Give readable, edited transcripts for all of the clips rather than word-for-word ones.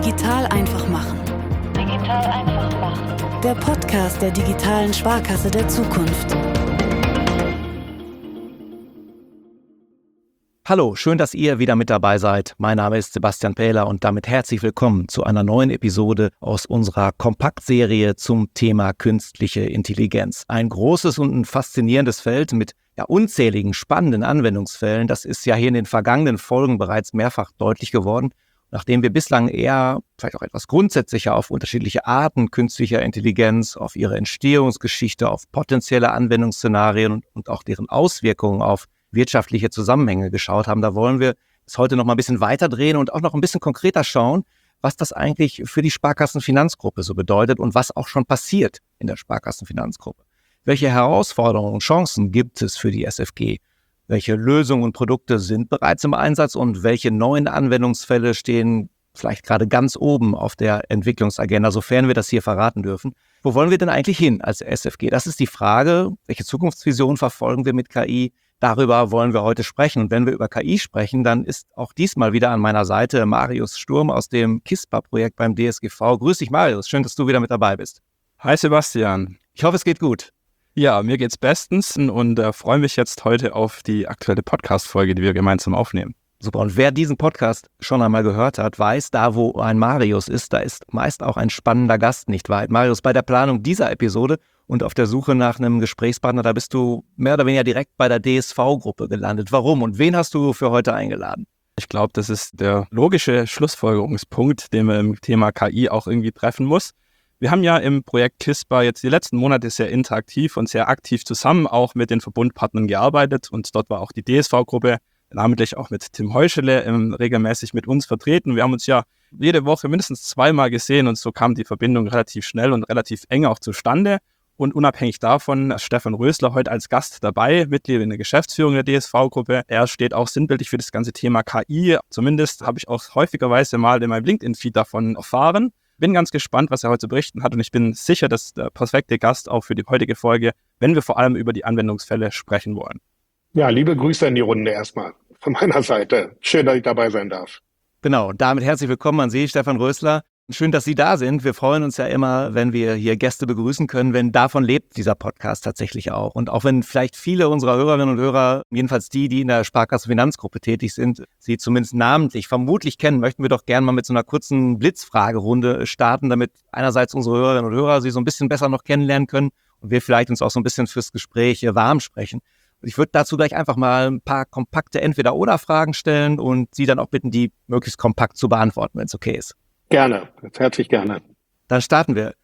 Digital einfach machen. Digital einfach machen. Der Podcast der digitalen Sparkasse der Zukunft. Hallo, schön, dass ihr wieder mit dabei seid. Mein Name ist Sebastian Pähler und damit herzlich willkommen zu einer neuen Episode aus unserer Kompaktserie zum Thema künstliche Intelligenz. Ein großes und ein faszinierendes Feld mit unzähligen spannenden Anwendungsfällen. Das ist ja hier in den vergangenen Folgen bereits mehrfach deutlich geworden. Nachdem wir bislang eher, vielleicht auch etwas grundsätzlicher auf unterschiedliche Arten künstlicher Intelligenz, auf ihre Entstehungsgeschichte, auf potenzielle Anwendungsszenarien und auch deren Auswirkungen auf wirtschaftliche Zusammenhänge geschaut haben, da wollen wir es heute noch mal ein bisschen weiter drehen und auch noch ein bisschen konkreter schauen, was das eigentlich für die Sparkassenfinanzgruppe so bedeutet und was auch schon passiert in der Sparkassenfinanzgruppe. Welche Herausforderungen und Chancen gibt es für die SFG? Welche Lösungen und Produkte sind bereits im Einsatz und welche neuen Anwendungsfälle stehen vielleicht gerade ganz oben auf der Entwicklungsagenda, sofern wir das hier verraten dürfen? Wo wollen wir denn eigentlich hin als SFG? Das ist die Frage. Welche Zukunftsvision verfolgen wir mit KI? Darüber wollen wir heute sprechen. Und wenn wir über KI sprechen, dann ist auch diesmal wieder an meiner Seite Marius Sturm aus dem KISPA-Projekt beim DSGV. Grüß dich, Marius. Schön, dass du wieder mit dabei bist. Hi, Sebastian. Ich hoffe, es geht gut. Ja, mir geht's bestens und freue mich jetzt heute auf die aktuelle Podcast-Folge, die wir gemeinsam aufnehmen. Super. Und wer diesen Podcast schon einmal gehört hat, weiß, da wo ein Marius ist, da ist meist auch ein spannender Gast nicht weit. Marius, bei der Planung dieser Episode und auf der Suche nach einem Gesprächspartner, da bist du mehr oder weniger direkt bei der DSV-Gruppe gelandet. Warum und wen hast du für heute eingeladen? Ich glaube, das ist der logische Schlussfolgerungspunkt, den man im Thema KI auch irgendwie treffen muss. Wir haben ja im Projekt KISPA jetzt die letzten Monate sehr interaktiv und sehr aktiv zusammen auch mit den Verbundpartnern gearbeitet und dort war auch die DSV-Gruppe, namentlich auch mit Tim Heuschele, regelmäßig mit uns vertreten. Wir haben uns ja jede Woche mindestens zweimal gesehen und so kam die Verbindung relativ schnell und relativ eng auch zustande. Und unabhängig davon, Stefan Rösler heute als Gast dabei, Mitglied in der Geschäftsführung der DSV-Gruppe. Er steht auch sinnbildlich für das ganze Thema KI. Zumindest habe ich auch häufigerweise mal in meinem LinkedIn-Feed davon erfahren. Bin ganz gespannt, was er heute zu berichten hat und ich bin sicher, dass der perfekte Gast auch für die heutige Folge, wenn wir vor allem über die Anwendungsfälle sprechen wollen. Ja, liebe Grüße in die Runde erstmal von meiner Seite. Schön, dass ich dabei sein darf. Genau, damit herzlich willkommen an Sie, Stefan Rösler. Schön, dass Sie da sind. Wir freuen uns ja immer, wenn wir hier Gäste begrüßen können, wenn davon lebt dieser Podcast tatsächlich auch. Und auch wenn vielleicht viele unserer Hörerinnen und Hörer, jedenfalls die in der Sparkassenfinanzgruppe tätig sind, Sie zumindest namentlich vermutlich kennen, möchten wir doch gerne mal mit so einer kurzen Blitzfragerunde starten, damit einerseits unsere Hörerinnen und Hörer Sie so ein bisschen besser noch kennenlernen können und wir vielleicht uns auch so ein bisschen fürs Gespräch warm sprechen. Und ich würde dazu gleich einfach mal ein paar kompakte Entweder-oder-Fragen stellen und Sie dann auch bitten, die möglichst kompakt zu beantworten, wenn es okay ist. Gerne, herzlich gerne. Dann starten wir.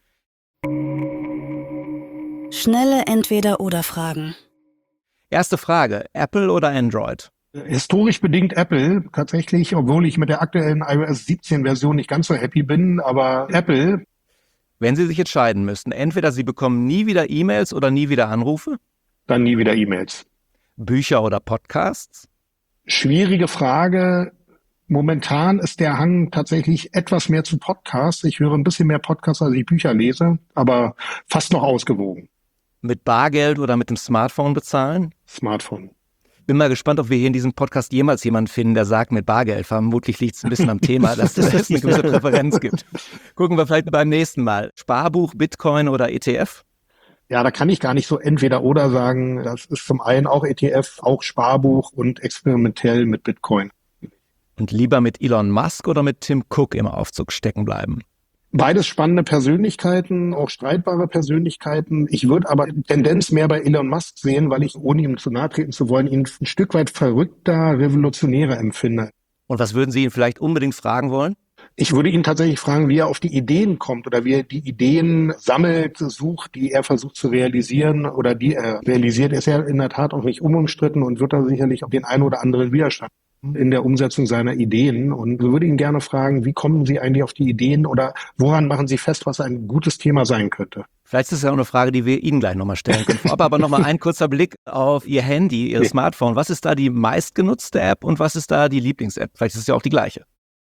Schnelle Entweder-oder-Fragen. Erste Frage, Apple oder Android? Historisch bedingt Apple, tatsächlich, obwohl ich mit der aktuellen iOS 17 Version nicht ganz so happy bin, aber Apple. Wenn Sie sich entscheiden müssten, entweder Sie bekommen nie wieder E-Mails oder nie wieder Anrufe? Dann nie wieder E-Mails. Bücher oder Podcasts? Schwierige Frage. Momentan ist der Hang tatsächlich etwas mehr zu Podcasts. Ich höre ein bisschen mehr Podcasts, als ich Bücher lese, aber fast noch ausgewogen. Mit Bargeld oder mit dem Smartphone bezahlen? Smartphone. Bin mal gespannt, ob wir hier in diesem Podcast jemals jemanden finden, der sagt mit Bargeld. Vermutlich liegt es ein bisschen am Thema, dass es eine gewisse Präferenz gibt. Gucken wir vielleicht beim nächsten Mal. Sparbuch, Bitcoin oder ETF? Ja, da kann ich gar nicht so entweder oder sagen. Das ist zum einen auch ETF, auch Sparbuch und experimentell mit Bitcoin. Und lieber mit Elon Musk oder mit Tim Cook im Aufzug stecken bleiben? Beides spannende Persönlichkeiten, auch streitbare Persönlichkeiten. Ich würde aber Tendenz mehr bei Elon Musk sehen, weil ich, ohne ihm zu nahe treten zu wollen, ihn ein Stück weit verrückter, revolutionärer empfinde. Und was würden Sie ihn vielleicht unbedingt fragen wollen? Ich würde ihn tatsächlich fragen, wie er auf die Ideen kommt oder wie er die Ideen sammelt, sucht, die er versucht zu realisieren oder die er realisiert. Ist ja in der Tat auch nicht unumstritten und wird da sicherlich auch den einen oder anderen Widerstand in der Umsetzung seiner Ideen. Und ich würde ihn gerne fragen, wie kommen Sie eigentlich auf die Ideen oder woran machen Sie fest, was ein gutes Thema sein könnte? Vielleicht ist es ja auch eine Frage, die wir Ihnen gleich nochmal stellen können. Aber nochmal ein kurzer Blick auf Ihr Handy, Ihr Smartphone. Was ist da die meistgenutzte App und was ist da die Lieblings-App? Vielleicht ist es ja auch die gleiche.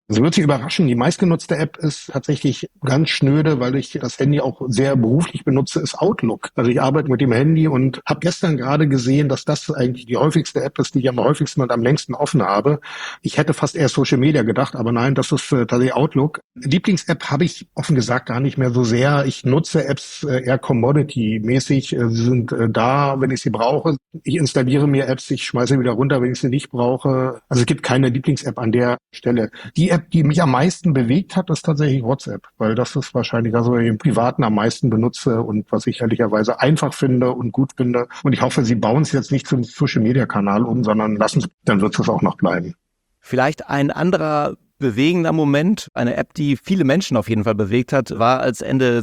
Also wird Sie überraschen, die meistgenutzte App ist tatsächlich ganz schnöde, weil ich das Handy auch sehr beruflich benutze, ist Outlook. Also ich arbeite mit dem Handy und habe gestern gerade gesehen, dass das eigentlich die häufigste App ist, die ich am häufigsten und am längsten offen habe. Ich hätte fast eher Social Media gedacht, aber nein, das ist tatsächlich Outlook. Lieblings-App habe ich offen gesagt gar nicht mehr so sehr. Ich nutze Apps eher Commodity-mäßig. Sie sind da, wenn ich sie brauche. Ich installiere mir Apps, ich schmeiße wieder runter, wenn ich sie nicht brauche. Also es gibt keine Lieblings-App an der Stelle. Die App, die mich am meisten bewegt hat, ist tatsächlich WhatsApp, weil das ist wahrscheinlich das, was ich im Privaten am meisten benutze und was ich ehrlicherweise einfach finde und gut finde. Und ich hoffe, Sie bauen es jetzt nicht zum Social-Media-Kanal um, sondern lassen es, dann wird es auch noch bleiben. Vielleicht ein anderer bewegender Moment, eine App, die viele Menschen auf jeden Fall bewegt hat, war, als Ende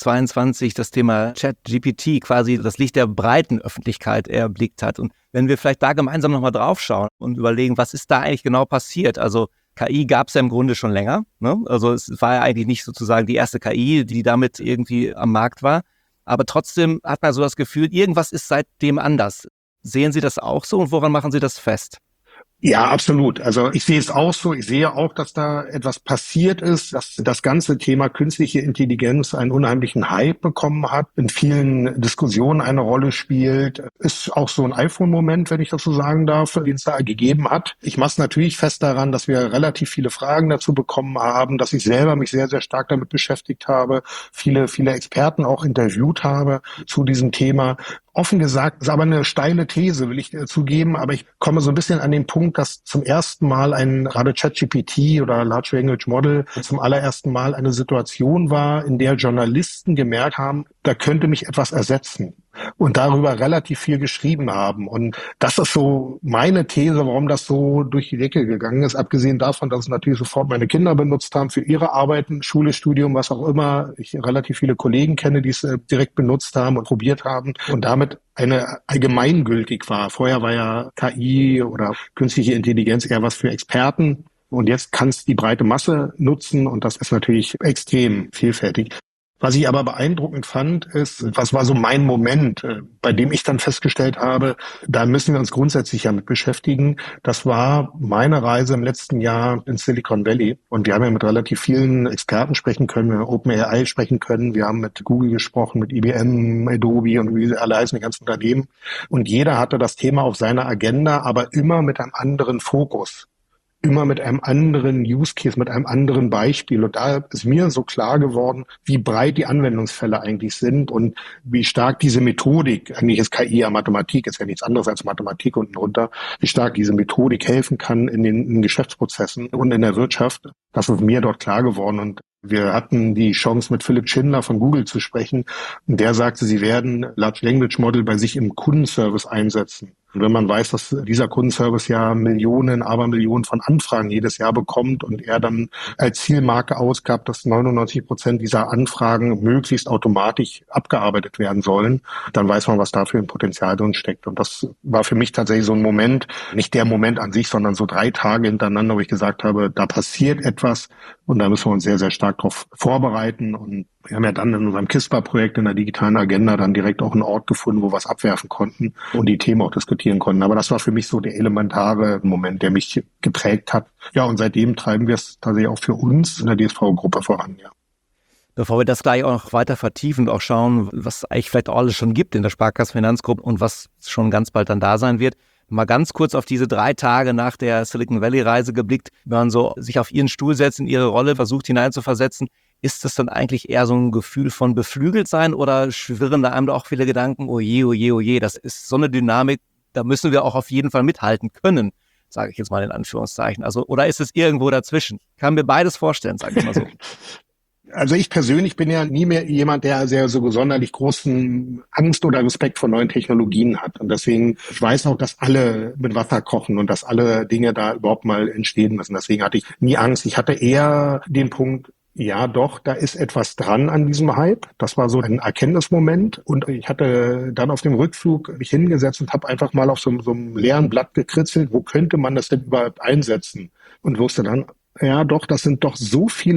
2022 das Thema ChatGPT quasi das Licht der breiten Öffentlichkeit erblickt hat. Und wenn wir vielleicht da gemeinsam nochmal draufschauen und überlegen, was ist da eigentlich genau passiert? Also KI gab es ja im Grunde schon länger, ne? Also es war ja eigentlich nicht sozusagen die erste KI, die damit irgendwie am Markt war. Aber trotzdem hat man so das Gefühl, irgendwas ist seitdem anders. Sehen Sie das auch so und woran machen Sie das fest? Ja, absolut. Also ich sehe es auch so. Ich sehe auch, dass da etwas passiert ist, dass das ganze Thema künstliche Intelligenz einen unheimlichen Hype bekommen hat, in vielen Diskussionen eine Rolle spielt. Ist auch so ein iPhone-Moment, wenn ich das so sagen darf, den es da gegeben hat. Ich mache es natürlich fest daran, dass wir relativ viele Fragen dazu bekommen haben, dass ich selber mich sehr, sehr stark damit beschäftigt habe, viele Experten auch interviewt habe zu diesem Thema. Offen gesagt, ist aber eine steile These, will ich zugeben, aber ich komme so ein bisschen an den Punkt, dass zum ersten Mal gerade ChatGPT oder Large Language Model zum allerersten Mal eine Situation war, in der Journalisten gemerkt haben, da könnte mich etwas ersetzen und darüber relativ viel geschrieben haben. Und das ist so meine These, warum das so durch die Decke gegangen ist, abgesehen davon, dass es natürlich sofort meine Kinder benutzt haben für ihre Arbeiten, Schule, Studium, was auch immer. Ich relativ viele Kollegen kenne, die es direkt benutzt haben und probiert haben und damit eine allgemeingültig war. Vorher war ja KI oder künstliche Intelligenz eher was für Experten. Und jetzt kann es die breite Masse nutzen und das ist natürlich extrem vielfältig. Was ich aber beeindruckend fand, ist, was war so mein Moment, bei dem ich dann festgestellt habe, da müssen wir uns grundsätzlich ja mit beschäftigen. Das war meine Reise im letzten Jahr in Silicon Valley. Und wir haben ja mit relativ vielen Experten sprechen können, wir haben OpenAI sprechen können, wir haben mit Google gesprochen, mit IBM, Adobe und wie sie alle heißen, die ganzen Unternehmen. Und jeder hatte das Thema auf seiner Agenda, aber immer mit einem anderen Fokus. Immer mit einem anderen Use Case, mit einem anderen Beispiel. Und da ist mir so klar geworden, wie breit die Anwendungsfälle eigentlich sind und wie stark diese Methodik, eigentlich ist KI ja Mathematik, ist ja nichts anderes als Mathematik unten drunter, wie stark diese Methodik helfen kann in den Geschäftsprozessen und in der Wirtschaft. Das ist mir dort klar geworden. Und wir hatten die Chance, mit Philipp Schindler von Google zu sprechen. Und der sagte, sie werden Large Language Model bei sich im Kundenservice einsetzen. Und wenn man weiß, dass dieser Kundenservice ja Millionen, Abermillionen von Anfragen jedes Jahr bekommt und er dann als Zielmarke ausgab, dass 99% dieser Anfragen möglichst automatisch abgearbeitet werden sollen, dann weiß man, was da für ein Potenzial drin steckt. Und das war für mich tatsächlich so ein Moment, nicht der Moment an sich, sondern so 3 Tage hintereinander, wo ich gesagt habe, da passiert etwas und da müssen wir uns sehr, sehr stark darauf vorbereiten. Und wir haben ja dann in unserem KISPA-Projekt in der digitalen Agenda dann direkt auch einen Ort gefunden, wo wir es abwerfen konnten und die Themen auch diskutieren konnten. Aber das war für mich so der elementare Moment, der mich geprägt hat. Ja, und seitdem treiben wir es tatsächlich auch für uns in der DSV-Gruppe voran, ja. Bevor wir das gleich auch noch weiter vertiefen und auch schauen, was eigentlich vielleicht auch alles schon gibt in der Sparkassenfinanzgruppe und was schon ganz bald dann da sein wird, mal ganz kurz auf diese 3 Tage nach der Silicon Valley-Reise geblickt, wenn man so sich auf Ihren Stuhl setzt, in Ihre Rolle versucht hineinzuversetzen. Ist das dann eigentlich eher so ein Gefühl von beflügelt sein oder schwirren da einem da auch viele Gedanken, oh je, das ist so eine Dynamik, da müssen wir auch auf jeden Fall mithalten können, sage ich jetzt mal in Anführungszeichen. Also, oder ist es irgendwo dazwischen? Kann mir beides vorstellen, sage ich mal so. Also ich persönlich bin ja nie mehr jemand, der sehr so sonderlich großen Angst oder Respekt vor neuen Technologien hat. Und deswegen, ich weiß auch, dass alle mit Wasser kochen und dass alle Dinge da überhaupt mal entstehen müssen. Deswegen hatte ich nie Angst. Ich hatte eher den Punkt, ja doch, da ist etwas dran an diesem Hype. Das war so ein Erkenntnismoment. Und ich hatte dann auf dem Rückflug mich hingesetzt und habe einfach mal auf so einem leeren Blatt gekritzelt, wo könnte man das denn überhaupt einsetzen? Und wusste dann, ja doch, das sind doch so viele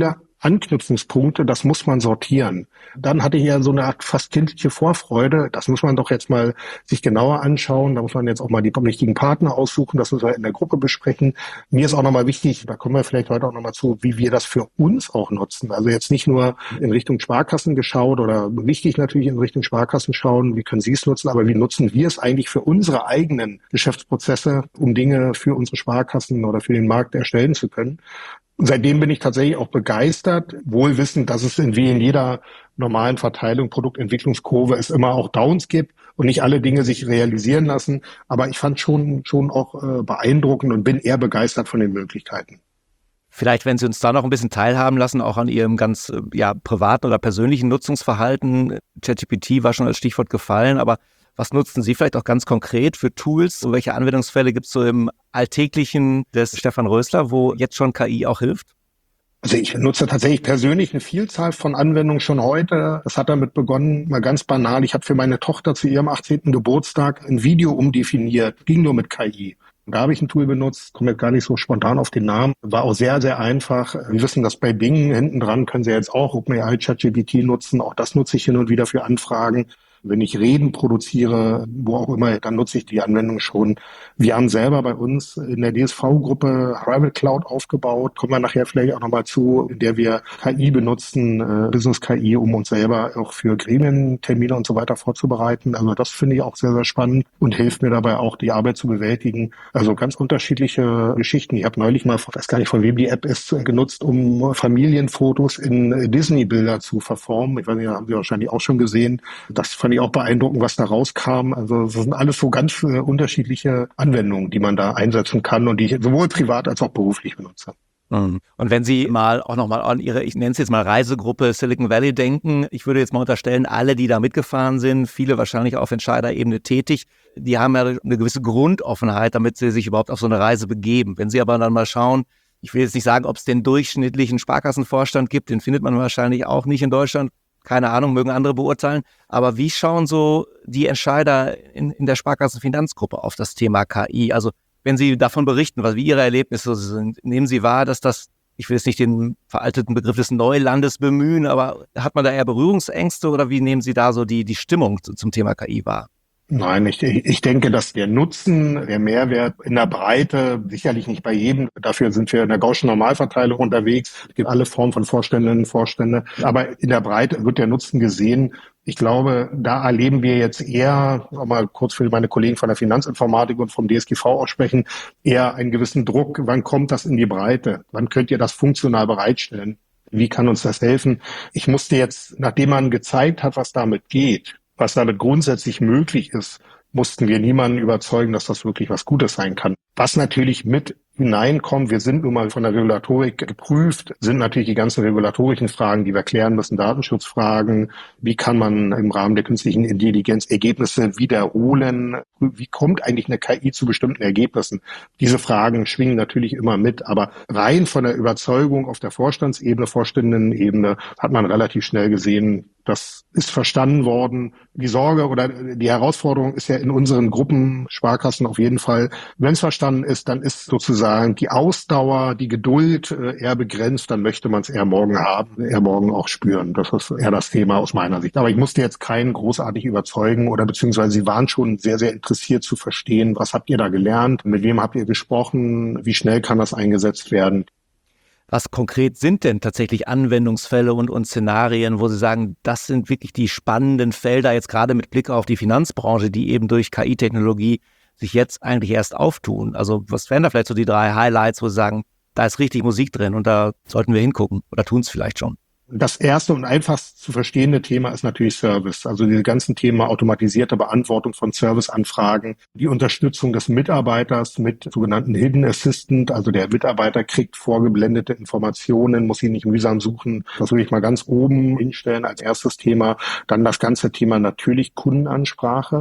Anknüpfungspunkte, das muss man sortieren. Dann hatte ich ja so eine Art fast kindliche Vorfreude. Das muss man doch jetzt mal sich genauer anschauen. Da muss man jetzt auch mal die richtigen Partner aussuchen. Das müssen wir in der Gruppe besprechen. Mir ist auch nochmal wichtig, da kommen wir vielleicht heute auch nochmal zu, wie wir das für uns auch nutzen. Also jetzt nicht nur in Richtung Sparkassen geschaut oder wichtig natürlich in Richtung Sparkassen schauen, wie können Sie es nutzen, aber wie nutzen wir es eigentlich für unsere eigenen Geschäftsprozesse, um Dinge für unsere Sparkassen oder für den Markt erstellen zu können. Und seitdem bin ich tatsächlich auch begeistert, wohl wissend, dass es wie in jeder normalen Verteilung, Produktentwicklungskurve es immer auch Downs gibt und nicht alle Dinge sich realisieren lassen. Aber ich fand schon auch beeindruckend und bin eher begeistert von den Möglichkeiten. Vielleicht, wenn Sie uns da noch ein bisschen teilhaben lassen, auch an Ihrem ganz privaten oder persönlichen Nutzungsverhalten. ChatGPT war schon als Stichwort gefallen, aber was nutzen Sie vielleicht auch ganz konkret für Tools? Und welche Anwendungsfälle gibt es so im Alltäglichen des Stefan Rösler, wo jetzt schon KI auch hilft? Also ich nutze tatsächlich persönlich eine Vielzahl von Anwendungen schon heute. Das hat damit begonnen, mal ganz banal. Ich habe für meine Tochter zu ihrem 18. Geburtstag ein Video umdefiniert, ging nur mit KI. Da habe ich ein Tool benutzt, komme jetzt gar nicht so spontan auf den Namen, war auch sehr, sehr einfach. Wir wissen, dass bei Bing hinten dran können Sie jetzt auch OpenAI ChatGPT nutzen. Auch das nutze ich hin und wieder für Anfragen. Wenn ich Reden produziere, wo auch immer, dann nutze ich die Anwendung schon. Wir haben selber bei uns in der DSV-Gruppe Private Cloud aufgebaut, kommen wir nachher vielleicht auch nochmal zu, in der wir KI benutzen, Business KI, um uns selber auch für Gremientermine und so weiter vorzubereiten. Also das finde ich auch sehr, sehr spannend und hilft mir dabei auch, die Arbeit zu bewältigen. Also ganz unterschiedliche Geschichten. Ich habe neulich mal, ich weiß gar nicht, von wem die App ist, genutzt, um Familienfotos in Disney-Bilder zu verformen. Ich weiß nicht, haben Sie wahrscheinlich auch schon gesehen. Das fand ich auch beeindruckend, was da rauskam. Also das sind alles so ganz unterschiedliche Anwendungen, die man da einsetzen kann und die ich sowohl privat als auch beruflich benutze. Und wenn Sie mal auch nochmal an Ihre, ich nenne es jetzt mal Reisegruppe Silicon Valley denken, ich würde jetzt mal unterstellen, alle, die da mitgefahren sind, viele wahrscheinlich auf Entscheiderebene tätig, die haben ja eine gewisse Grundoffenheit, damit sie sich überhaupt auf so eine Reise begeben. Wenn Sie aber dann mal schauen, ich will jetzt nicht sagen, ob es den durchschnittlichen Sparkassenvorstand gibt, den findet man wahrscheinlich auch nicht in Deutschland. Keine Ahnung, mögen andere beurteilen. Aber wie schauen so die Entscheider in der Sparkassenfinanzgruppe auf das Thema KI? Also wenn Sie davon berichten, wie Ihre Erlebnisse sind, nehmen Sie wahr, dass das, ich will jetzt nicht den veralteten Begriff des Neulandes bemühen, aber hat man da eher Berührungsängste oder wie nehmen Sie da so die Stimmung zum Thema KI wahr? Nein, ich denke, dass der Nutzen, der Mehrwert in der Breite, sicherlich nicht bei jedem, dafür sind wir in der Gaußschen Normalverteilung unterwegs, es gibt alle Formen von Vorständinnen und Vorstände, aber in der Breite wird der Nutzen gesehen. Ich glaube, da erleben wir jetzt eher, auch mal kurz für meine Kollegen von der Finanzinformatik und vom DSGV aussprechen, eher einen gewissen Druck. Wann kommt das in die Breite? Wann könnt ihr das funktional bereitstellen? Wie kann uns das helfen? Ich musste jetzt, nachdem man gezeigt hat, was damit geht, was damit grundsätzlich möglich ist, mussten wir niemanden überzeugen, dass das wirklich was Gutes sein kann. Was natürlich mit hineinkommt, wir sind nun mal von der Regulatorik geprüft, sind natürlich die ganzen regulatorischen Fragen, die wir klären müssen, Datenschutzfragen. Wie kann man im Rahmen der künstlichen Intelligenz Ergebnisse wiederholen? Wie kommt eigentlich eine KI zu bestimmten Ergebnissen? Diese Fragen schwingen natürlich immer mit, aber rein von der Überzeugung auf der Vorstandsebene, Vorständinnenebene hat man relativ schnell gesehen, das ist verstanden worden. Die Sorge oder die Herausforderung ist ja in unseren Gruppen, Sparkassen auf jeden Fall, wenn es verstanden ist, dann ist sozusagen die Ausdauer, die Geduld eher begrenzt, dann möchte man es eher morgen haben, eher morgen auch spüren. Das ist eher das Thema aus meiner Sicht. Aber ich musste jetzt keinen großartig überzeugen oder beziehungsweise sie waren schon sehr, sehr interessiert zu verstehen, was habt ihr da gelernt, mit wem habt ihr gesprochen, wie schnell kann das eingesetzt werden. Was konkret sind denn tatsächlich Anwendungsfälle und Szenarien, wo Sie sagen, das sind wirklich die spannenden Felder, jetzt gerade mit Blick auf die Finanzbranche, die eben durch KI-Technologie sich jetzt eigentlich erst auftun? Also was wären da vielleicht so die 3 Highlights, wo Sie sagen, da ist richtig Musik drin und da sollten wir hingucken oder tun es vielleicht schon? Das erste und einfachst zu verstehende Thema ist natürlich Service. Also diese ganzen Themen automatisierte Beantwortung von Serviceanfragen, die Unterstützung des Mitarbeiters mit sogenannten Hidden Assistant. Also der Mitarbeiter kriegt vorgeblendete Informationen, muss sie nicht mühsam suchen. Das würde ich mal ganz oben hinstellen als erstes Thema. Dann das ganze Thema natürlich Kundenansprache.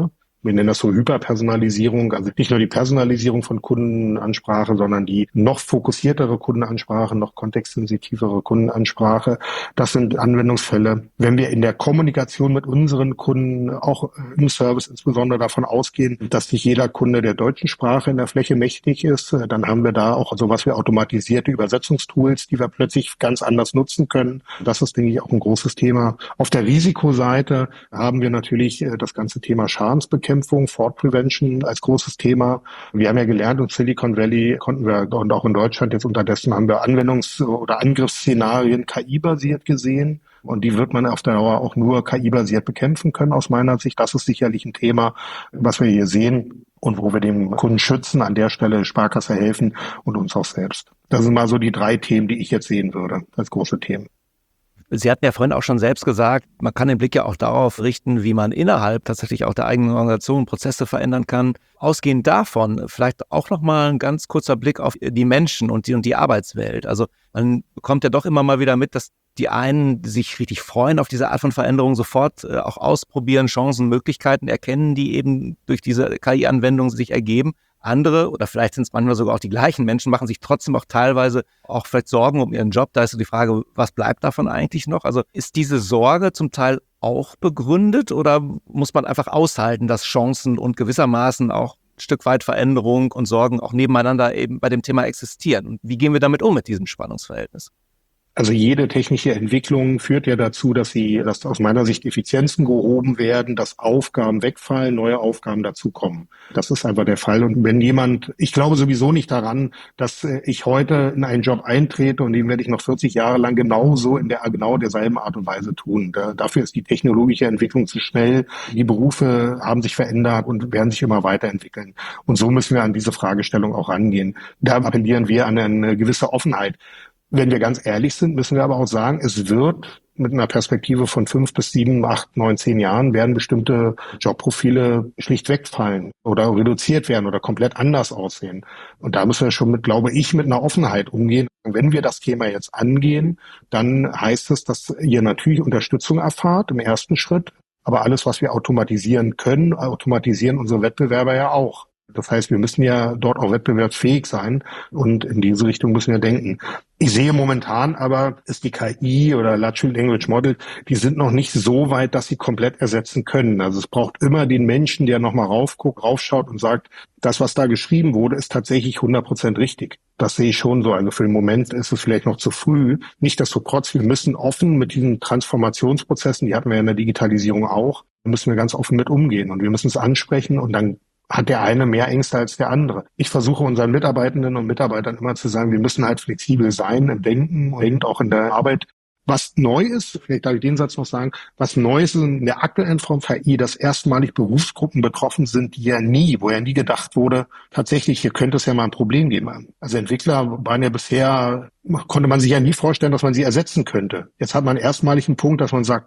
Wir nennen das so Hyperpersonalisierung, also nicht nur die Personalisierung von Kundenansprache, sondern die noch fokussiertere Kundenansprache, noch kontextsensitivere Kundenansprache. Das sind Anwendungsfälle. Wenn wir in der Kommunikation mit unseren Kunden, auch im Service insbesondere davon ausgehen, dass nicht jeder Kunde der deutschen Sprache in der Fläche mächtig ist, dann haben wir da auch sowas wie automatisierte Übersetzungstools, die wir plötzlich ganz anders nutzen können. Das ist, denke ich, auch ein großes Thema. Auf der Risikoseite haben wir natürlich das ganze Thema Schadensbekämpfung, Fraud Prevention als großes Thema. Wir haben ja gelernt, im Silicon Valley konnten wir, und auch in Deutschland jetzt unterdessen, haben wir Anwendungs- oder Angriffsszenarien KI-basiert gesehen. Und die wird man auf der Dauer auch nur KI-basiert bekämpfen können, aus meiner Sicht. Das ist sicherlich ein Thema, was wir hier sehen und wo wir dem Kunden schützen, an der Stelle Sparkasse helfen und uns auch selbst. Das sind mal so die 3 Themen, die ich jetzt sehen würde als große Themen. Sie hatten ja vorhin auch schon selbst gesagt, man kann den Blick ja auch darauf richten, wie man innerhalb tatsächlich auch der eigenen Organisation Prozesse verändern kann. Ausgehend davon vielleicht auch nochmal ein ganz kurzer Blick auf die Menschen und die Arbeitswelt. Also man bekommt ja doch immer mal wieder mit, dass die einen sich richtig freuen auf diese Art von Veränderung, sofort auch ausprobieren, Chancen, Möglichkeiten erkennen, die eben durch diese KI-Anwendung sich ergeben. Andere, oder vielleicht sind es manchmal sogar auch die gleichen Menschen, machen sich trotzdem auch teilweise auch vielleicht Sorgen um ihren Job. Da ist so die Frage, was bleibt davon eigentlich noch? Also ist diese Sorge zum Teil auch begründet oder muss man einfach aushalten, dass Chancen und gewissermaßen auch ein Stück weit Veränderung und Sorgen auch nebeneinander eben bei dem Thema existieren? Und wie gehen wir damit um mit diesem Spannungsverhältnis? Also jede technische Entwicklung führt ja dazu, dass aus meiner Sicht Effizienzen gehoben werden, dass Aufgaben wegfallen, neue Aufgaben dazukommen. Das ist einfach der Fall. Und wenn ich glaube sowieso nicht daran, dass ich heute in einen Job eintrete und den werde ich noch 40 Jahre lang genau derselben Art und Weise tun. Dafür ist die technologische Entwicklung zu schnell. Die Berufe haben sich verändert und werden sich immer weiterentwickeln. Und so müssen wir an diese Fragestellung auch rangehen. Da appellieren wir an eine gewisse Offenheit. Wenn wir ganz ehrlich sind, müssen wir aber auch sagen, es wird mit einer Perspektive von 5 bis 7, 8, 9, 10 Jahren werden bestimmte Jobprofile schlicht wegfallen oder reduziert werden oder komplett anders aussehen. Und da müssen wir schon glaube ich, mit einer Offenheit umgehen. Wenn wir das Thema jetzt angehen, dann heißt es, dass ihr natürlich Unterstützung erfahrt im ersten Schritt. Aber alles, was wir automatisieren können, automatisieren unsere Wettbewerber ja auch. Das heißt, wir müssen ja dort auch wettbewerbsfähig sein und in diese Richtung müssen wir denken. Ich sehe momentan aber, ist die KI oder Large Language Model, die sind noch nicht so weit, dass sie komplett ersetzen können. Also es braucht immer den Menschen, der nochmal raufschaut und sagt, das, was da geschrieben wurde, ist tatsächlich 100% richtig. Das sehe ich schon so. Also für den Moment ist es vielleicht noch zu früh. Nichtsdestotrotz, wir müssen offen mit diesen Transformationsprozessen, die hatten wir ja in der Digitalisierung auch, müssen wir ganz offen mit umgehen und wir müssen es ansprechen und dann hat der eine mehr Ängste als der andere. Ich versuche unseren Mitarbeitenden und Mitarbeitern immer zu sagen, wir müssen halt flexibel sein im Denken und auch in der Arbeit. Was neu ist, vielleicht darf ich den Satz noch sagen, was neu ist in der aktuellen Form KI, dass erstmalig Berufsgruppen betroffen sind, wo ja nie gedacht wurde, tatsächlich, hier könnte es ja mal ein Problem geben. Also Entwickler waren ja bisher, konnte man sich ja nie vorstellen, dass man sie ersetzen könnte. Jetzt hat man erstmalig einen Punkt, dass man sagt,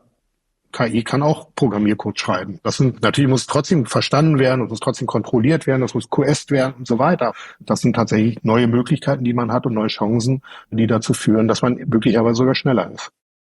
KI kann auch Programmiercode schreiben. Natürlich muss es trotzdem verstanden werden und muss trotzdem kontrolliert werden, das muss QS werden und so weiter. Das sind tatsächlich neue Möglichkeiten, die man hat und neue Chancen, die dazu führen, dass man möglicherweise sogar schneller ist.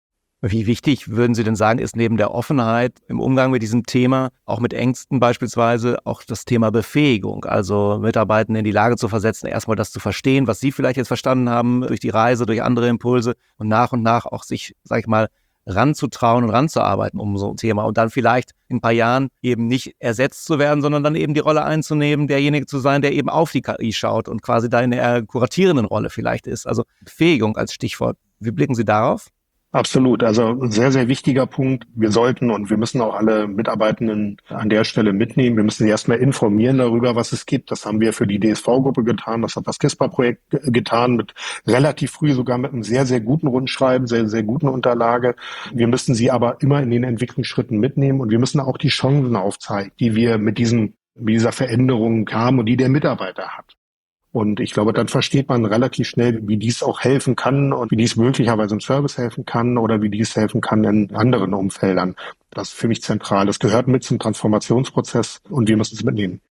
Wie wichtig, würden Sie denn sagen, ist neben der Offenheit im Umgang mit diesem Thema, auch mit Ängsten beispielsweise, auch das Thema Befähigung, also Mitarbeitende in die Lage zu versetzen, erstmal das zu verstehen, was Sie vielleicht jetzt verstanden haben durch die Reise, durch andere Impulse und nach auch sich, sag ich mal, ranzutrauen und ranzuarbeiten um so ein Thema und dann vielleicht in ein paar Jahren eben nicht ersetzt zu werden, sondern dann eben die Rolle einzunehmen, derjenige zu sein, der eben auf die KI schaut und quasi da in der kuratierenden Rolle vielleicht ist. Also Befähigung als Stichwort. Wie blicken Sie darauf? Absolut. Also ein sehr, sehr wichtiger Punkt. Wir sollten und wir müssen auch alle Mitarbeitenden an der Stelle mitnehmen. Wir müssen sie erstmal informieren darüber, was es gibt. Das haben wir für die DSV-Gruppe getan. Das hat das KISPA-Projekt getan, mit relativ früh sogar mit einem sehr, sehr guten Rundschreiben, sehr, sehr guten Unterlage. Wir müssen sie aber immer in den Entwicklungsschritten mitnehmen und wir müssen auch die Chancen aufzeigen, die wir mit dieser Veränderung haben und die der Mitarbeiter hat. Und ich glaube, dann versteht man relativ schnell, wie dies auch helfen kann und wie dies möglicherweise im Service helfen kann oder wie dies helfen kann in anderen Umfeldern. Das ist für mich zentral. Das gehört mit zum Transformationsprozess und wir müssen es mitnehmen.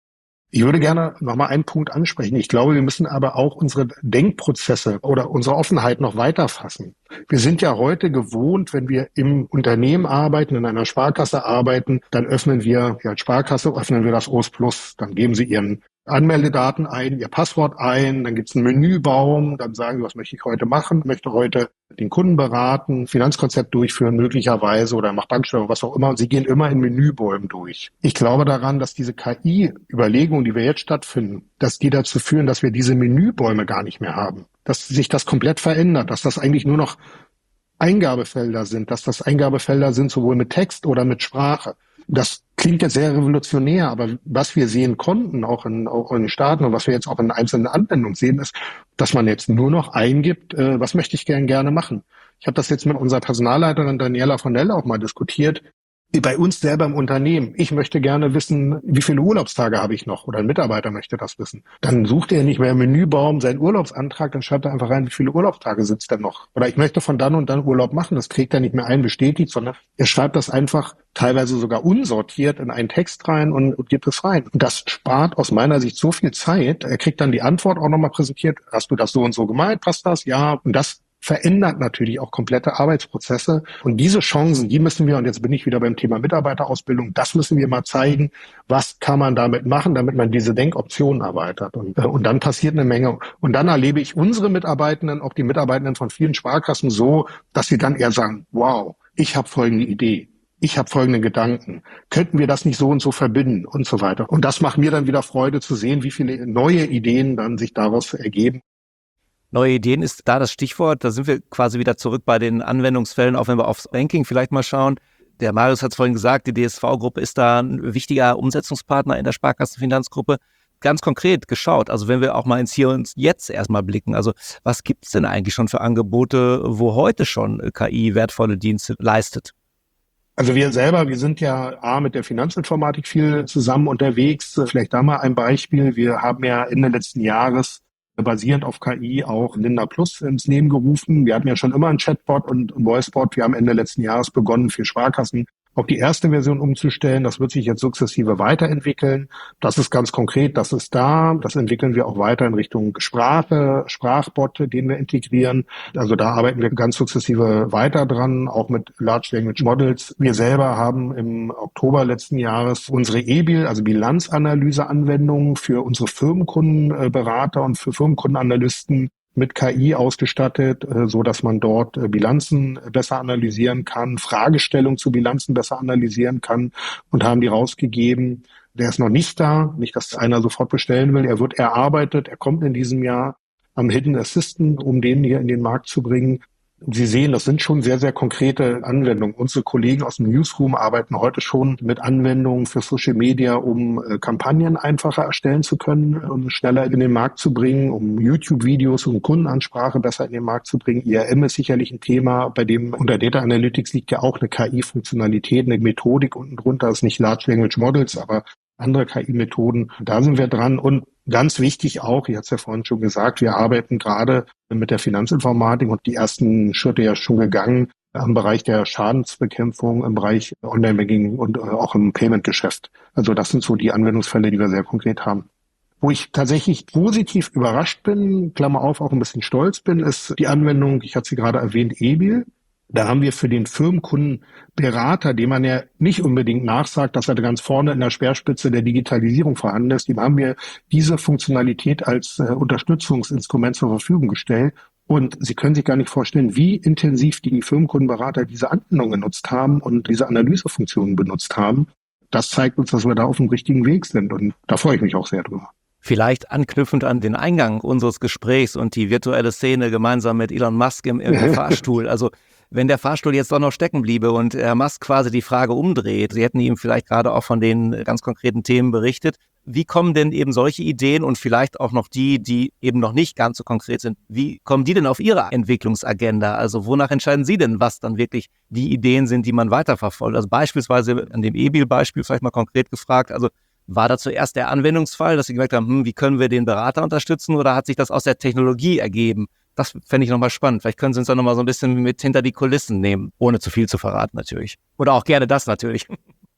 Ich würde gerne nochmal einen Punkt ansprechen. Ich glaube, wir müssen aber auch unsere Denkprozesse oder unsere Offenheit noch weiter fassen. Wir sind ja heute gewohnt, wenn wir im Unternehmen arbeiten, in einer Sparkasse arbeiten, dann öffnen wir, ja, als Sparkasse öffnen wir das OS Plus, dann geben Sie Ihren Anmeldedaten ein, Ihr Passwort ein, dann gibt es einen Menübaum, dann sagen Sie, was möchte ich heute machen, möchte heute den Kunden beraten, Finanzkonzept durchführen möglicherweise oder macht Banksteuerung, was auch immer. Und Sie gehen immer in Menübäumen durch. Ich glaube daran, dass diese KI-Überlegungen, die wir jetzt stattfinden, dass die dazu führen, dass wir diese Menübäume gar nicht mehr haben. Dass sich das komplett verändert, dass das eigentlich nur noch Eingabefelder sind, dass das Eingabefelder sind sowohl mit Text oder mit Sprache. Das klingt jetzt sehr revolutionär, aber was wir sehen konnten, auch in Staaten und was wir jetzt auch in einzelnen Anwendungen sehen, ist, dass man jetzt nur noch eingibt, was möchte ich gerne machen. Ich habe das jetzt mit unserer Personalleiterin Daniela von Nell auch mal diskutiert. Bei uns selber im Unternehmen. Ich möchte gerne wissen, wie viele Urlaubstage habe ich noch? Oder ein Mitarbeiter möchte das wissen. Dann sucht er nicht mehr im Menübaum seinen Urlaubsantrag, dann schreibt er einfach rein, wie viele Urlaubstage sind es denn noch? Oder ich möchte von dann und dann Urlaub machen. Das trägt er nicht mehr ein, bestätigt, sondern er schreibt das einfach teilweise sogar unsortiert in einen Text rein und gibt es rein. Und das spart aus meiner Sicht so viel Zeit. Er kriegt dann die Antwort auch nochmal präsentiert. Hast du das so und so gemeint? Passt das? Ja. Und das verändert natürlich auch komplette Arbeitsprozesse. Und diese Chancen, die müssen wir, und jetzt bin ich wieder beim Thema Mitarbeiterausbildung, das müssen wir mal zeigen, was kann man damit machen, damit man diese Denkoptionen erweitert. Und dann passiert eine Menge. Und dann erlebe ich unsere Mitarbeitenden, auch die Mitarbeitenden von vielen Sparkassen so, dass sie dann eher sagen, wow, ich habe folgende Idee. Ich habe folgende Gedanken. Könnten wir das nicht so und so verbinden und so weiter. Und das macht mir dann wieder Freude zu sehen, wie viele neue Ideen dann sich daraus ergeben. Neue Ideen ist da das Stichwort. Da sind wir quasi wieder zurück bei den Anwendungsfällen, auch wenn wir aufs Banking vielleicht mal schauen. Der Marius hat es vorhin gesagt, die DSV-Gruppe ist da ein wichtiger Umsetzungspartner in der Sparkassenfinanzgruppe. Ganz konkret geschaut, also wenn wir auch mal ins Hier und Jetzt erstmal blicken, also was gibt es denn eigentlich schon für Angebote, wo heute schon KI wertvolle Dienste leistet? Also wir sind ja mit der Finanzinformatik viel zusammen unterwegs. Vielleicht da mal ein Beispiel. Wir haben ja Ende letzten Jahres basierend auf KI auch Linda Plus ins Leben gerufen. Wir hatten ja schon immer einen Chatbot und einen Voicebot. Wir haben Ende letzten Jahres begonnen, für Sparkassen auf die erste Version umzustellen. Das wird sich jetzt sukzessive weiterentwickeln. Das ist ganz konkret, das ist da. Das entwickeln wir auch weiter in Richtung Sprache, Sprachbot, den wir integrieren. Also da arbeiten wir ganz sukzessive weiter dran, auch mit Large Language Models. Wir selber haben im Oktober letzten Jahres unsere EBIL, also Bilanzanalyse-Anwendung für unsere Firmenkundenberater und für Firmenkundenanalysten mit KI ausgestattet, so dass man dort Bilanzen besser analysieren kann, Fragestellungen zu Bilanzen besser analysieren kann und haben die rausgegeben. Der ist noch nicht da, nicht, dass einer sofort bestellen will. Er wird erarbeitet, er kommt in diesem Jahr am Hidden Assistant, um den hier in den Markt zu bringen. Sie sehen, das sind schon sehr, sehr konkrete Anwendungen. Unsere Kollegen aus dem Newsroom arbeiten heute schon mit Anwendungen für Social Media, um Kampagnen einfacher erstellen zu können und schneller in den Markt zu bringen, um YouTube-Videos und Kundenansprache besser in den Markt zu bringen. IRM ist sicherlich ein Thema, bei dem unter Data Analytics liegt ja auch eine KI-Funktionalität, eine Methodik unten drunter. Das ist nicht Large Language Models, aber andere KI-Methoden. Da sind wir dran. Und ganz wichtig auch, ich hatte es ja vorhin schon gesagt, wir arbeiten gerade mit der Finanzinformatik und die ersten Schritte ja schon gegangen im Bereich der Schadensbekämpfung, im Bereich Online-Banking und auch im Payment-Geschäft. Also das sind so die Anwendungsfälle, die wir sehr konkret haben. Wo ich tatsächlich positiv überrascht bin, Klammer auf, auch ein bisschen stolz bin, ist die Anwendung, ich hatte sie gerade erwähnt, EBIL. Da haben wir für den Firmenkundenberater, dem man ja nicht unbedingt nachsagt, dass er ganz vorne in der Speerspitze der Digitalisierung vorhanden ist, dem haben wir diese Funktionalität als Unterstützungsinstrument zur Verfügung gestellt. Und Sie können sich gar nicht vorstellen, wie intensiv die Firmenkundenberater diese Anwendung genutzt haben und diese Analysefunktionen benutzt haben. Das zeigt uns, dass wir da auf dem richtigen Weg sind. Und da freue ich mich auch sehr drüber. Vielleicht anknüpfend an den Eingang unseres Gesprächs und die virtuelle Szene gemeinsam mit Elon Musk im Fahrstuhl. Also wenn der Fahrstuhl jetzt doch noch stecken bliebe und Herr Musk quasi die Frage umdreht, Sie hätten ihm vielleicht gerade auch von den ganz konkreten Themen berichtet, wie kommen denn eben solche Ideen und vielleicht auch noch die eben noch nicht ganz so konkret sind, wie kommen die denn auf Ihre Entwicklungsagenda? Also wonach entscheiden Sie denn, was dann wirklich die Ideen sind, die man weiterverfolgt? Also beispielsweise an dem EBIL-Beispiel vielleicht mal konkret gefragt, also war da zuerst der Anwendungsfall, dass Sie gemerkt haben, wie können wir den Berater unterstützen oder hat sich das aus der Technologie ergeben? Das fände ich nochmal spannend. Vielleicht können Sie uns da nochmal so ein bisschen mit hinter die Kulissen nehmen, ohne zu viel zu verraten natürlich. Oder auch gerne das natürlich.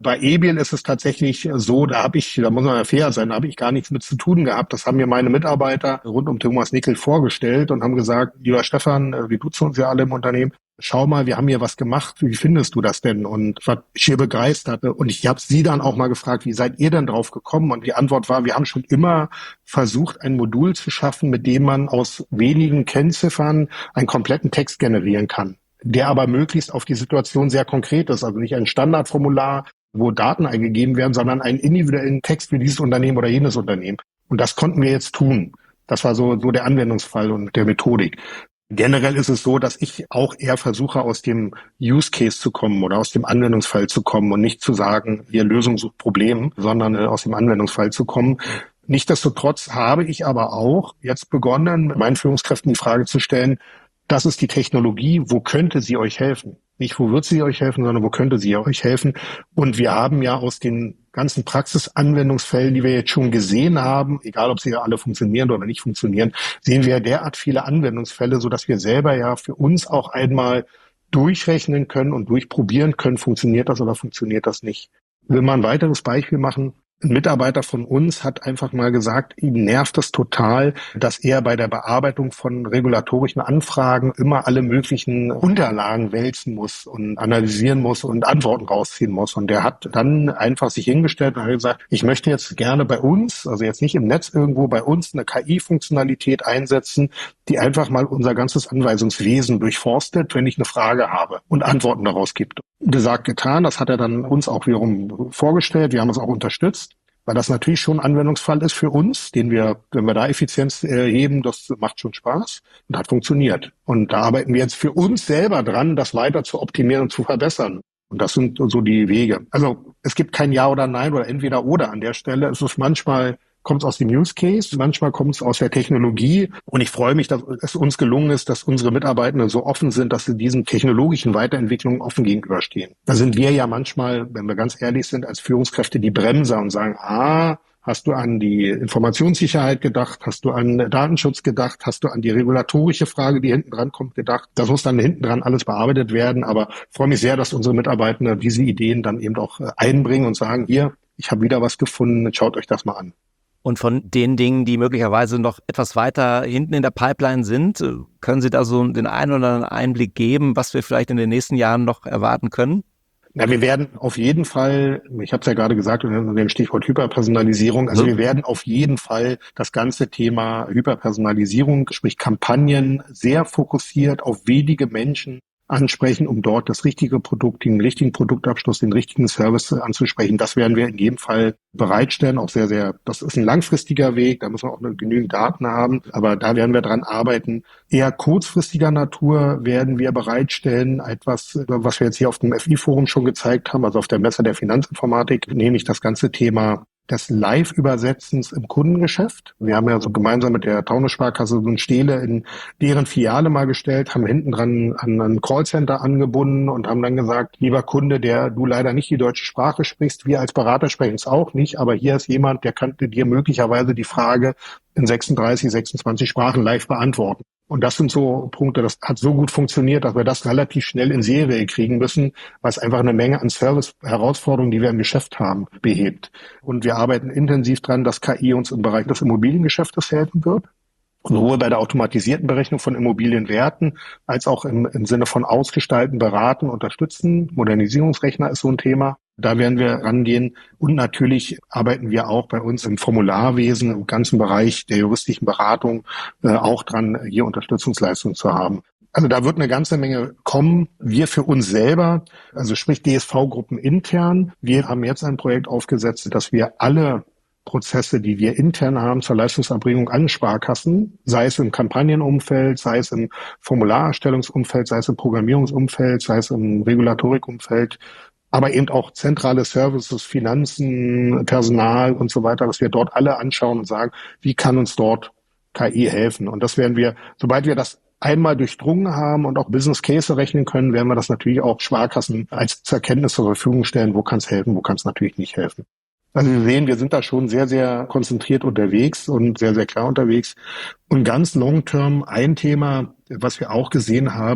Bei Ebiel ist es tatsächlich so, da muss man ja fair sein, da habe ich gar nichts mit zu tun gehabt. Das haben mir meine Mitarbeiter rund um Thomas Nickel vorgestellt und haben gesagt, lieber Stefan, wir duzen uns ja alle im Unternehmen, schau mal, wir haben hier was gemacht, wie findest du das denn? Und ich war schier begeistert. Und ich habe sie dann auch mal gefragt, wie seid ihr denn drauf gekommen? Und die Antwort war, wir haben schon immer versucht, ein Modul zu schaffen, mit dem man aus wenigen Kennziffern einen kompletten Text generieren kann, der aber möglichst auf die Situation sehr konkret ist, also nicht ein Standardformular, wo Daten eingegeben werden, sondern einen individuellen Text für dieses Unternehmen oder jenes Unternehmen. Und das konnten wir jetzt tun. Das war so der Anwendungsfall und der Methodik. Generell ist es so, dass ich auch eher versuche, aus dem Use Case zu kommen oder aus dem Anwendungsfall zu kommen und nicht zu sagen, hier Lösung sucht Problem, sondern aus dem Anwendungsfall zu kommen. Nichtsdestotrotz habe ich aber auch jetzt begonnen, meinen Führungskräften die Frage zu stellen, das ist die Technologie, wo könnte sie euch helfen? Nicht, wo wird sie euch helfen, sondern wo könnte sie euch helfen? Und wir haben ja aus den ganzen Praxisanwendungsfällen, die wir jetzt schon gesehen haben, egal ob sie ja alle funktionieren oder nicht funktionieren, sehen wir derart viele Anwendungsfälle, sodass wir selber ja für uns auch einmal durchrechnen können und durchprobieren können, funktioniert das oder funktioniert das nicht. Ich will mal ein weiteres Beispiel machen. Ein Mitarbeiter von uns hat einfach mal gesagt, ihn nervt es total, dass er bei der Bearbeitung von regulatorischen Anfragen immer alle möglichen Unterlagen wälzen muss und analysieren muss und Antworten rausziehen muss. Und der hat dann einfach sich hingestellt und hat gesagt, ich möchte jetzt gerne bei uns, also jetzt nicht im Netz irgendwo, bei uns eine KI-Funktionalität einsetzen, die einfach mal unser ganzes Anweisungswesen durchforstet, wenn ich eine Frage habe und Antworten daraus gibt. Gesagt, getan, das hat er dann uns auch wiederum vorgestellt, wir haben es auch unterstützt, weil das natürlich schon ein Anwendungsfall ist für uns, den wir, wenn wir da Effizienz heben, das macht schon Spaß und hat funktioniert. Und da arbeiten wir jetzt für uns selber dran, das weiter zu optimieren und zu verbessern. Und das sind so die Wege. Also es gibt kein Ja oder Nein oder entweder oder an der Stelle. Es ist manchmal kommt es aus dem Use Case, manchmal kommt es aus der Technologie. Und ich freue mich, dass es uns gelungen ist, dass unsere Mitarbeitenden so offen sind, dass sie diesen technologischen Weiterentwicklungen offen gegenüberstehen. Da sind wir ja manchmal, wenn wir ganz ehrlich sind, als Führungskräfte die Bremser und sagen, hast du an die Informationssicherheit gedacht? Hast du an Datenschutz gedacht? Hast du an die regulatorische Frage, die hinten dran kommt, gedacht? Das muss dann hinten dran alles bearbeitet werden. Aber ich freue mich sehr, dass unsere Mitarbeitenden diese Ideen dann eben auch einbringen und sagen, hier, ich habe wieder was gefunden, schaut euch das mal an. Und von den Dingen, die möglicherweise noch etwas weiter hinten in der Pipeline sind, können Sie da so den einen oder anderen Einblick geben, was wir vielleicht in den nächsten Jahren noch erwarten können? Na, wir werden auf jeden Fall, ich habe es ja gerade gesagt unter dem Stichwort Hyperpersonalisierung, also wir werden auf jeden Fall das ganze Thema Hyperpersonalisierung, sprich Kampagnen, sehr fokussiert auf wenige Menschen ansprechen, um dort das richtige Produkt, den richtigen Produktabschluss, den richtigen Service anzusprechen. Das werden wir in jedem Fall bereitstellen. Auch sehr, sehr, das ist ein langfristiger Weg. Da müssen wir auch genügend Daten haben. Aber da werden wir dran arbeiten. Eher kurzfristiger Natur werden wir bereitstellen. Etwas, was wir jetzt hier auf dem FI-Forum schon gezeigt haben, also auf der Messe der Finanzinformatik, nämlich das ganze Thema des Live-Übersetzens im Kundengeschäft. Wir haben ja so gemeinsam mit der Taunus-Sparkasse so ein Stele in deren Filiale mal gestellt, haben hinten dran an ein Callcenter angebunden und haben dann gesagt, lieber Kunde, der du leider nicht die deutsche Sprache sprichst, wir als Berater sprechen es auch nicht, aber hier ist jemand, der kann dir möglicherweise die Frage in 36, 26 Sprachen live beantworten. Und das sind so Punkte, das hat so gut funktioniert, dass wir das relativ schnell in Serie kriegen müssen, was einfach eine Menge an Service-Herausforderungen, die wir im Geschäft haben, behebt. Und wir arbeiten intensiv dran, dass KI uns im Bereich des Immobiliengeschäftes helfen wird. Sowohl bei der automatisierten Berechnung von Immobilienwerten als auch im Sinne von Ausgestalten, Beraten, Unterstützen. Modernisierungsrechner ist so ein Thema. Da werden wir rangehen. Und natürlich arbeiten wir auch bei uns im Formularwesen, im ganzen Bereich der juristischen Beratung auch dran, hier Unterstützungsleistungen zu haben. Also da wird eine ganze Menge kommen. Wir für uns selber, also sprich DSV-Gruppen intern, wir haben jetzt ein Projekt aufgesetzt, dass wir alle Prozesse, die wir intern haben zur Leistungserbringung an Sparkassen, sei es im Kampagnenumfeld, sei es im Formularerstellungsumfeld, sei es im Programmierungsumfeld, sei es im Regulatorikumfeld, aber eben auch zentrale Services, Finanzen, Personal und so weiter, dass wir dort alle anschauen und sagen, wie kann uns dort KI helfen? Und das werden wir, sobald wir das einmal durchdrungen haben und auch Business Case rechnen können, werden wir das natürlich auch Sparkassen als Erkenntnis zur Verfügung stellen, wo kann es helfen, wo kann es natürlich nicht helfen. Also wir sehen, wir sind da schon sehr, sehr konzentriert unterwegs und sehr, sehr klar unterwegs. Und ganz long-term ein Thema, was wir auch gesehen haben,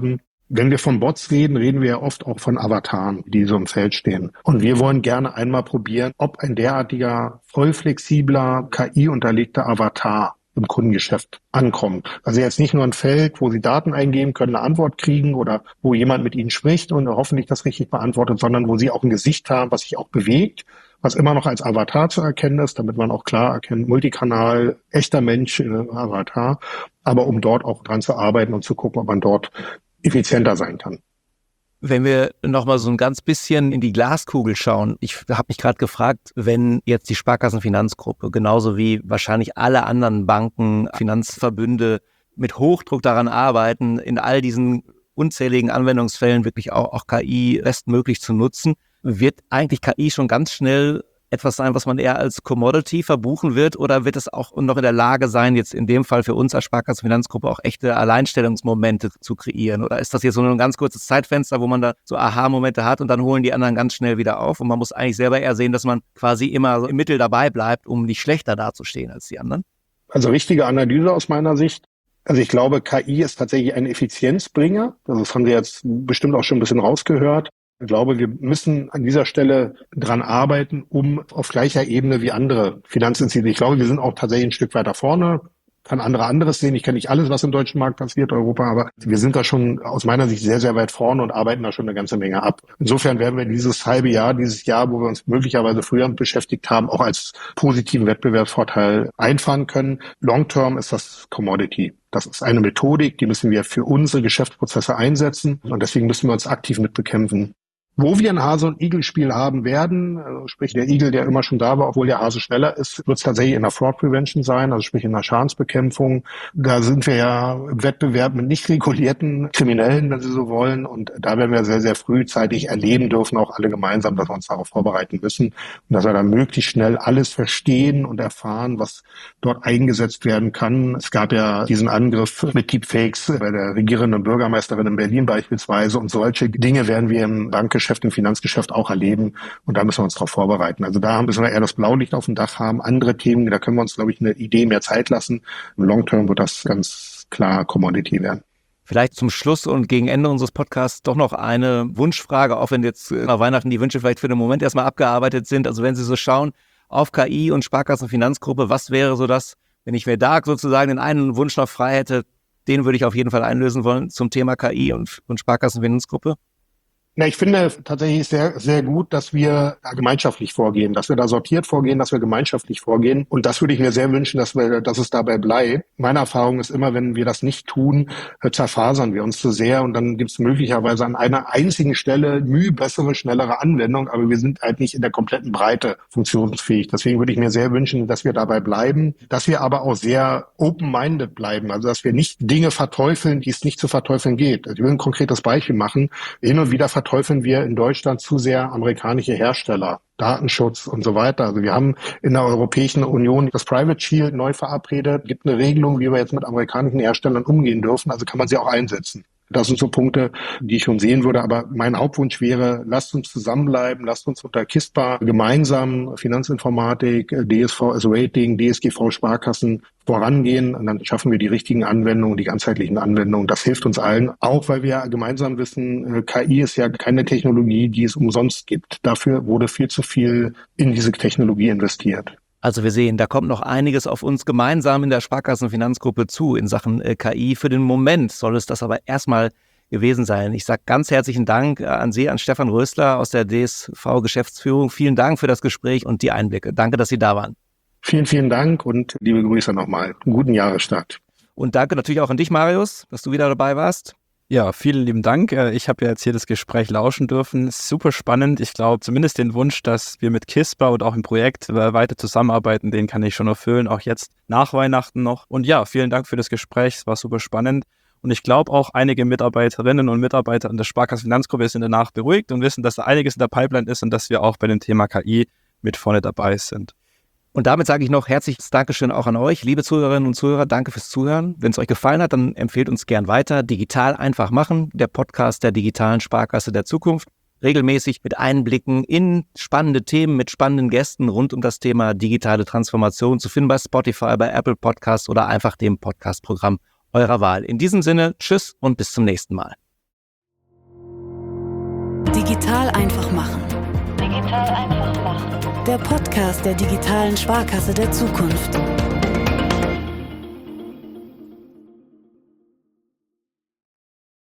Wenn wir von Bots reden, reden wir ja oft auch von Avataren, die so im Feld stehen. Und wir wollen gerne einmal probieren, ob ein derartiger voll flexibler, KI-unterlegter Avatar im Kundengeschäft ankommt. Also jetzt nicht nur ein Feld, wo Sie Daten eingeben können, eine Antwort kriegen oder wo jemand mit Ihnen spricht und hoffentlich das richtig beantwortet, sondern wo Sie auch ein Gesicht haben, was sich auch bewegt, was immer noch als Avatar zu erkennen ist, damit man auch klar erkennt, Multikanal, echter Mensch, Avatar, aber um dort auch dran zu arbeiten und zu gucken, ob man dort effizienter sein kann. Wenn wir nochmal so ein ganz bisschen in die Glaskugel schauen, ich habe mich gerade gefragt, wenn jetzt die Sparkassenfinanzgruppe genauso wie wahrscheinlich alle anderen Banken, Finanzverbünde mit Hochdruck daran arbeiten, in all diesen unzähligen Anwendungsfällen wirklich auch KI bestmöglich zu nutzen, wird eigentlich KI schon ganz schnell etwas sein, was man eher als Commodity verbuchen wird, oder wird es auch noch in der Lage sein, jetzt in dem Fall für uns als Sparkassenfinanzgruppe auch echte Alleinstellungsmomente zu kreieren? Oder ist das jetzt so ein ganz kurzes Zeitfenster, wo man da so Aha-Momente hat und dann holen die anderen ganz schnell wieder auf und man muss eigentlich selber eher sehen, dass man quasi immer so im Mittel dabei bleibt, um nicht schlechter dazustehen als die anderen? Also richtige Analyse aus meiner Sicht. Also ich glaube, KI ist tatsächlich ein Effizienzbringer. Also das haben Sie jetzt bestimmt auch schon ein bisschen rausgehört. Ich glaube, wir müssen an dieser Stelle dran arbeiten, um auf gleicher Ebene wie andere Finanzinstitute. Ich glaube, wir sind auch tatsächlich ein Stück weiter vorne. Kann andere anderes sehen. Ich kenne nicht alles, was im deutschen Markt passiert, Europa, aber wir sind da schon aus meiner Sicht sehr, sehr weit vorne und arbeiten da schon eine ganze Menge ab. Insofern werden wir dieses Jahr, wo wir uns möglicherweise früher beschäftigt haben, auch als positiven Wettbewerbsvorteil einfahren können. Long-term ist das Commodity. Das ist eine Methodik, die müssen wir für unsere Geschäftsprozesse einsetzen und deswegen müssen wir uns aktiv mit bekämpfen. Wo wir ein Hase- und Igel-Spiel haben werden, also sprich der Igel, der immer schon da war, obwohl der Hase schneller ist, wird es tatsächlich in der Fraud Prevention sein, also sprich in der Schadensbekämpfung. Da sind wir ja im Wettbewerb mit nicht regulierten Kriminellen, wenn Sie so wollen. Und da werden wir sehr, sehr frühzeitig erleben dürfen, auch alle gemeinsam, dass wir uns darauf vorbereiten müssen. Und dass wir dann möglichst schnell alles verstehen und erfahren, was dort eingesetzt werden kann. Es gab ja diesen Angriff mit Deepfakes bei der regierenden Bürgermeisterin in Berlin beispielsweise. Und solche Dinge werden wir im Bankgeschäft, im Finanzgeschäft auch erleben. Und da müssen wir uns darauf vorbereiten. Also da müssen wir eher das Blaulicht auf dem Dach haben. Andere Themen, da können wir uns, glaube ich, eine Idee mehr Zeit lassen. Im Long-Term wird das ganz klar Commodity werden. Vielleicht zum Schluss und gegen Ende unseres Podcasts doch noch eine Wunschfrage, auch wenn jetzt nach Weihnachten die Wünsche vielleicht für den Moment erstmal abgearbeitet sind. Also wenn Sie so schauen auf KI und Sparkassenfinanzgruppe, was wäre so das, wenn ich mir da sozusagen den einen Wunsch noch frei hätte, den würde ich auf jeden Fall einlösen wollen zum Thema KI und Sparkassenfinanzgruppe? Na, ich finde tatsächlich sehr, sehr gut, dass wir da gemeinschaftlich vorgehen, dass wir da sortiert vorgehen, dass wir gemeinschaftlich vorgehen. Und das würde ich mir sehr wünschen, dass es dabei bleibt. Meine Erfahrung ist immer, wenn wir das nicht tun, zerfasern wir uns zu sehr und dann gibt es möglicherweise an einer einzigen Stelle bessere, schnellere Anwendung, aber wir sind halt nicht in der kompletten Breite funktionsfähig. Deswegen würde ich mir sehr wünschen, dass wir dabei bleiben, dass wir aber auch sehr open-minded bleiben, also dass wir nicht Dinge verteufeln, die es nicht zu verteufeln geht. Also ich will ein konkretes Beispiel machen. Hin und wieder verteufeln wir in Deutschland zu sehr amerikanische Hersteller, Datenschutz und so weiter. Also wir haben in der Europäischen Union das Private Shield neu verabredet, gibt eine Regelung, wie wir jetzt mit amerikanischen Herstellern umgehen dürfen, also kann man sie auch einsetzen. Das sind so Punkte, die ich schon sehen würde. Aber mein Hauptwunsch wäre, lasst uns zusammenbleiben, lasst uns unter KISPA gemeinsam Finanzinformatik, DSV, also Rating, DSGV, Sparkassen vorangehen. Und dann schaffen wir die richtigen Anwendungen, die ganzheitlichen Anwendungen. Das hilft uns allen. Auch weil wir gemeinsam wissen, KI ist ja keine Technologie, die es umsonst gibt. Dafür wurde viel zu viel in diese Technologie investiert. Also wir sehen, da kommt noch einiges auf uns gemeinsam in der Sparkassenfinanzgruppe zu in Sachen KI. Für den Moment soll es das aber erstmal gewesen sein. Ich sage ganz herzlichen Dank an Sie, an Stefan Rösler aus der DSV-Geschäftsführung. Vielen Dank für das Gespräch und die Einblicke. Danke, dass Sie da waren. Vielen, vielen Dank und liebe Grüße nochmal. Einen guten Jahresstart. Und danke natürlich auch an dich, Marius, dass du wieder dabei warst. Ja, vielen lieben Dank. Ich habe ja jetzt hier das Gespräch lauschen dürfen. Super spannend. Ich glaube, zumindest den Wunsch, dass wir mit KISPA und auch im Projekt weiter zusammenarbeiten, den kann ich schon erfüllen, auch jetzt nach Weihnachten noch. Und ja, vielen Dank für das Gespräch. Es war super spannend. Und ich glaube auch, einige Mitarbeiterinnen und Mitarbeiter in der Sparkassenfinanzgruppe sind danach beruhigt und wissen, dass da einiges in der Pipeline ist und dass wir auch bei dem Thema KI mit vorne dabei sind. Und damit sage ich noch herzliches Dankeschön auch an euch, liebe Zuhörerinnen und Zuhörer. Danke fürs Zuhören. Wenn es euch gefallen hat, dann empfehlt uns gern weiter. Digital einfach machen, der Podcast der digitalen Sparkasse der Zukunft. Regelmäßig mit Einblicken in spannende Themen, mit spannenden Gästen rund um das Thema digitale Transformation zu finden bei Spotify, bei Apple Podcasts oder einfach dem Podcast-Programm eurer Wahl. In diesem Sinne, tschüss und bis zum nächsten Mal. Digital einfach machen. Digital einfach machen. Der Podcast der digitalen Sparkasse der Zukunft.